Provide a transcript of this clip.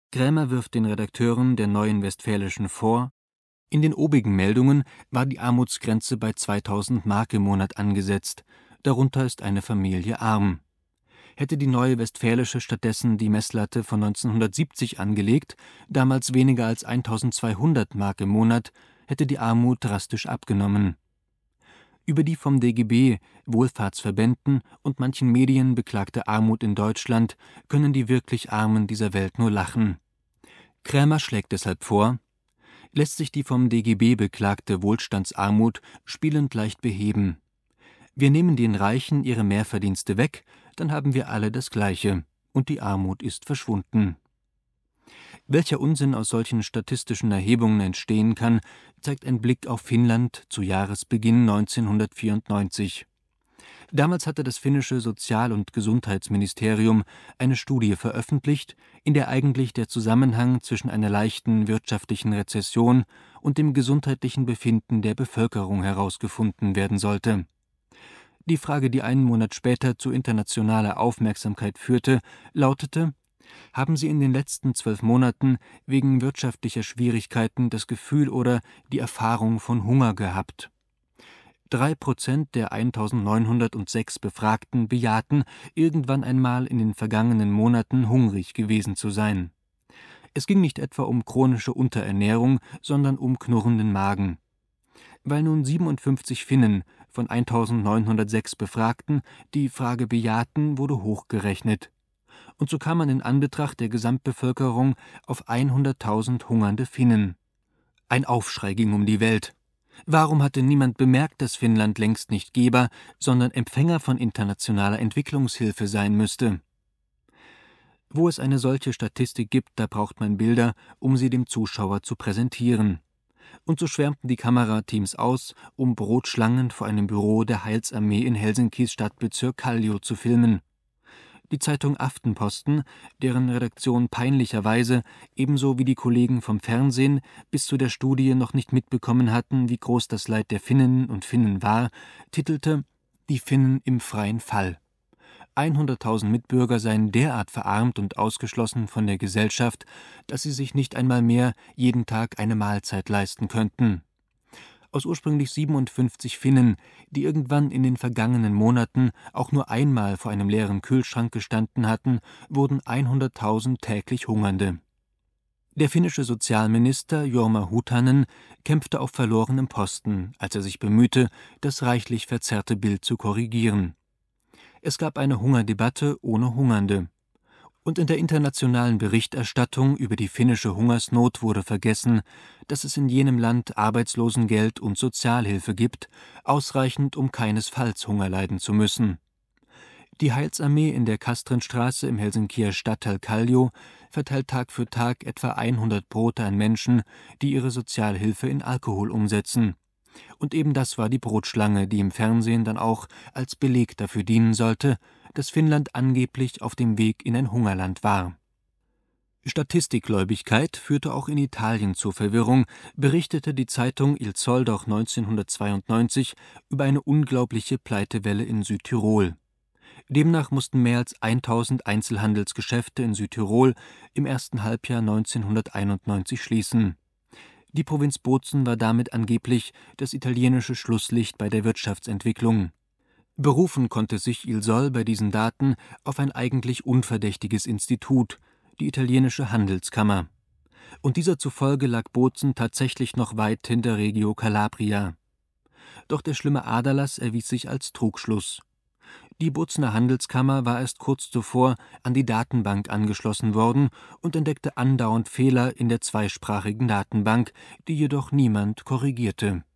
Krämer wirft den Redakteuren der Neuen Westfälischen vor: In den obigen Meldungen war die Armutsgrenze bei 2.000 Mark im Monat angesetzt, darunter ist eine Familie arm. Hätte die Neue Westfälische stattdessen die Messlatte von 1970 angelegt, damals weniger als 1.200 Mark im Monat, hätte die Armut drastisch abgenommen. Über die vom DGB, Wohlfahrtsverbänden und manchen Medien beklagte Armut in Deutschland können die wirklich Armen dieser Welt nur lachen. Krämer schlägt deshalb vor: Lässt sich die vom DGB beklagte Wohlstandsarmut spielend leicht beheben. Wir nehmen den Reichen ihre Mehrverdienste weg, dann haben wir alle das Gleiche, und die Armut ist verschwunden. Welcher Unsinn aus solchen statistischen Erhebungen entstehen kann, zeigt ein Blick auf Finnland zu Jahresbeginn 1994. Damals hatte das finnische Sozial- und Gesundheitsministerium eine Studie veröffentlicht, in der eigentlich der Zusammenhang zwischen einer leichten wirtschaftlichen Rezession und dem gesundheitlichen Befinden der Bevölkerung herausgefunden werden sollte. Die Frage, die einen Monat später zu internationaler Aufmerksamkeit führte, lautete: Haben Sie in den letzten 12 Monaten wegen wirtschaftlicher Schwierigkeiten das Gefühl oder die Erfahrung von Hunger gehabt? 3% der 1.906 Befragten bejahten, irgendwann einmal in den vergangenen Monaten hungrig gewesen zu sein. Es ging nicht etwa um chronische Unterernährung, sondern um knurrenden Magen. Weil nun 57 Finnen von 1.906 Befragten die Frage bejahten, wurde hochgerechnet. Und so kam man in Anbetracht der Gesamtbevölkerung auf 100.000 hungernde Finnen. Ein Aufschrei ging um die Welt. Warum hatte niemand bemerkt, dass Finnland längst nicht Geber, sondern Empfänger von internationaler Entwicklungshilfe sein müsste? Wo es eine solche Statistik gibt, da braucht man Bilder, um sie dem Zuschauer zu präsentieren. Und so schwärmten die Kamerateams aus, um Brotschlangen vor einem Büro der Heilsarmee in Helsinkis Stadtbezirk Kallio zu filmen. Die Zeitung Aftenposten, deren Redaktion peinlicherweise, ebenso wie die Kollegen vom Fernsehen, bis zu der Studie noch nicht mitbekommen hatten, wie groß das Leid der Finninnen und Finnen war, titelte: Die Finnen im freien Fall. 100.000 Mitbürger seien derart verarmt und ausgeschlossen von der Gesellschaft, dass sie sich nicht einmal mehr jeden Tag eine Mahlzeit leisten könnten. Aus ursprünglich 57 Finnen, die irgendwann in den vergangenen Monaten auch nur einmal vor einem leeren Kühlschrank gestanden hatten, wurden 100.000 täglich Hungernde. Der finnische Sozialminister Jorma Huuhtanen kämpfte auf verlorenem Posten, als er sich bemühte, das reichlich verzerrte Bild zu korrigieren. Es gab eine Hungerdebatte ohne Hungernde. Und in der internationalen Berichterstattung über die finnische Hungersnot wurde vergessen, dass es in jenem Land Arbeitslosengeld und Sozialhilfe gibt, ausreichend, um keinesfalls Hunger leiden zu müssen. Die Heilsarmee in der Kastrenstraße im Helsinkier Stadtteil Kallio verteilt Tag für Tag etwa 100 Brote an Menschen, die ihre Sozialhilfe in Alkohol umsetzen. Und eben das war die Brotschlange, die im Fernsehen dann auch als Beleg dafür dienen sollte, dass Finnland angeblich auf dem Weg in ein Hungerland war. Statistikgläubigkeit führte auch in Italien zur Verwirrung, berichtete die Zeitung Il Sol doch 1992 über eine unglaubliche Pleitewelle in Südtirol. Demnach mussten mehr als 1.000 Einzelhandelsgeschäfte in Südtirol im ersten Halbjahr 1991 schließen. Die Provinz Bozen war damit angeblich das italienische Schlusslicht bei der Wirtschaftsentwicklung. Berufen konnte sich Il Sol bei diesen Daten auf ein eigentlich unverdächtiges Institut, die italienische Handelskammer. Und dieser zufolge lag Bozen tatsächlich noch weit hinter Reggio Calabria. Doch der schlimme Aderlass erwies sich als Trugschluss. Die Bozener Handelskammer war erst kurz zuvor an die Datenbank angeschlossen worden und entdeckte andauernd Fehler in der zweisprachigen Datenbank, die jedoch niemand korrigierte.